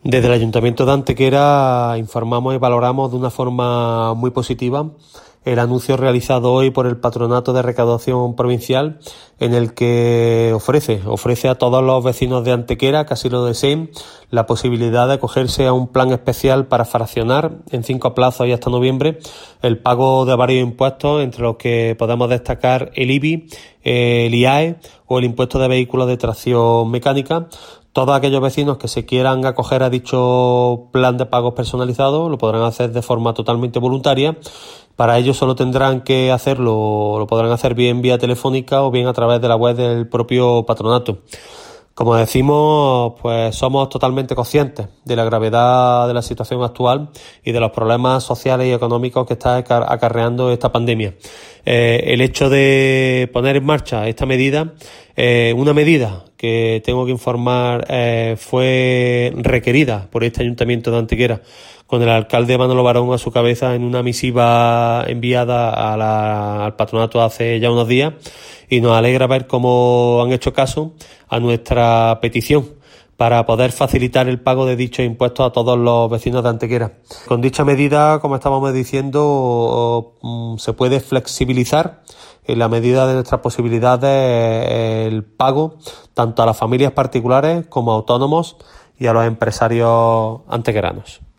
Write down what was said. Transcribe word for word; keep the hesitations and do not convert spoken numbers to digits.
Desde el Ayuntamiento de Antequera informamos y valoramos de una forma muy positiva el anuncio realizado hoy por el Patronato de Recaudación Provincial, en el que ofrece, ofrece a todos los vecinos de Antequera que así lo deseen la posibilidad de acogerse a un plan especial para fraccionar en cinco plazos y hasta noviembre el pago de varios impuestos, entre los que podemos destacar el I B I, el I A E o el impuesto de vehículos de tracción mecánica. Todos aquellos vecinos que se quieran acoger a dicho plan de pagos personalizados lo podrán hacer de forma totalmente voluntaria. Para ello solo tendrán que hacerlo, lo podrán hacer bien vía telefónica o bien a través de la web del propio patronato. Como decimos, pues somos totalmente conscientes de la gravedad de la situación actual y de los problemas sociales y económicos que está acarreando esta pandemia. Eh, el hecho de poner en marcha esta medida, eh, una medida que tengo que informar eh, fue requerida por este Ayuntamiento de Antequera, con el alcalde Manolo Barón a su cabeza, en una misiva enviada a la, al patronato hace ya unos días, y nos alegra ver cómo han hecho caso a nuestra petición para poder facilitar el pago de dichos impuestos a todos los vecinos de Antequera. Con dicha medida, como estábamos diciendo, se puede flexibilizar en la medida de nuestras posibilidades el pago tanto a las familias particulares como a autónomos y a los empresarios antequeranos.